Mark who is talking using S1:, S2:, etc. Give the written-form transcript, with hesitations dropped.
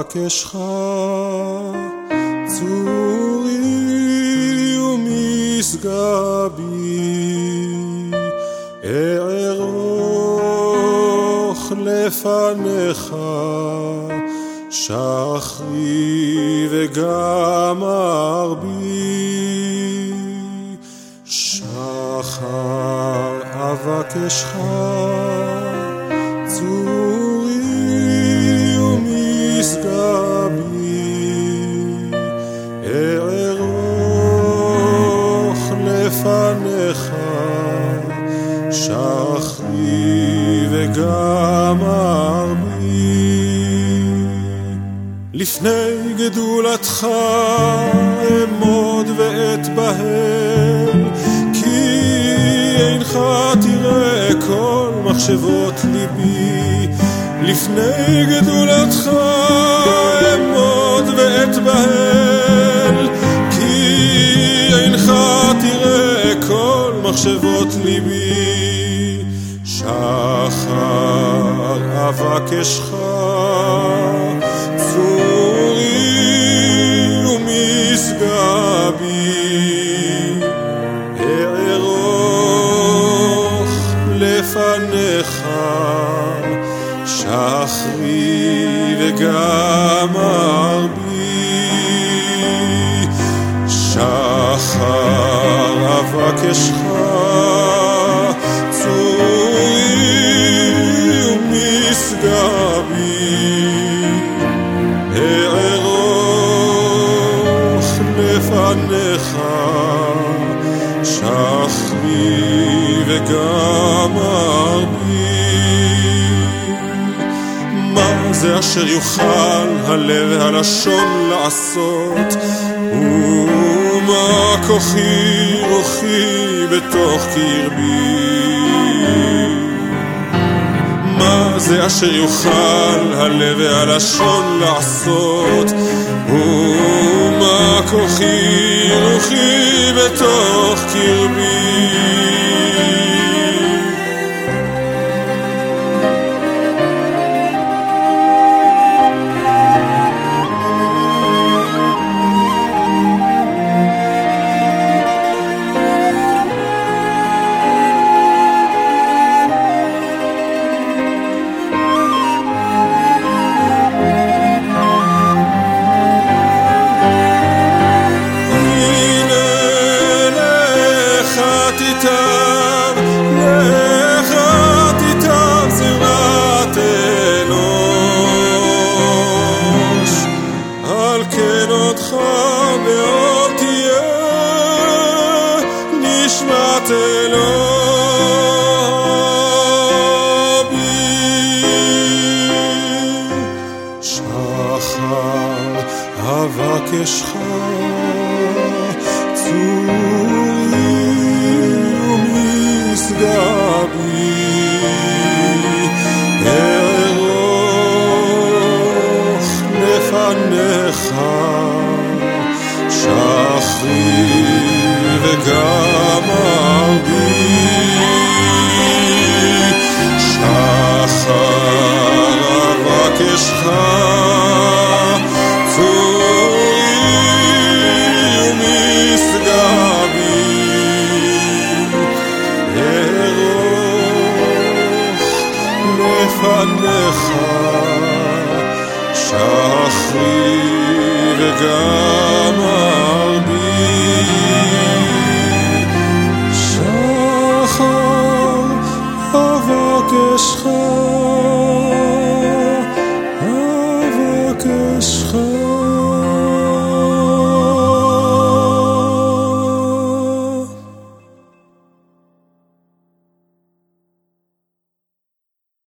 S1: אבקשך צורי ומשגבי אערוך לפניך שחרי וגם ערבי שחר אבקשך צורי ומשגבי אערוך לפניך שחרי וגם ערבי לפני גדולתך אמוד ואתבהל כי אינך תראה כל מחשבות ליבי לפני גדולתך אמוד ואתבהל כי אינך תראה כל מחשבות ליבי שחר אבקשך צורי ומשגבי אערוך לפניך שחרי וגם ערבי שחר אבקשך צורי ומשגבי אערוך לפניך שחרי וגם ערבי מה זה אשר יוכל הלב והלשון לעשות ומה כוחי רוחי בתוך קרבי מה זה אשר יוכל הלב והלשון לעשות ומה כוחי רוחי בתוך קרבי ועוד תהיה נשמת אלוהי שחר אבקשך צורי ומשגבי אערוך לפניך שחרי וגם ערבי שחר אבקשך צורי ומשגבי אערוך לפניך שחרי וגם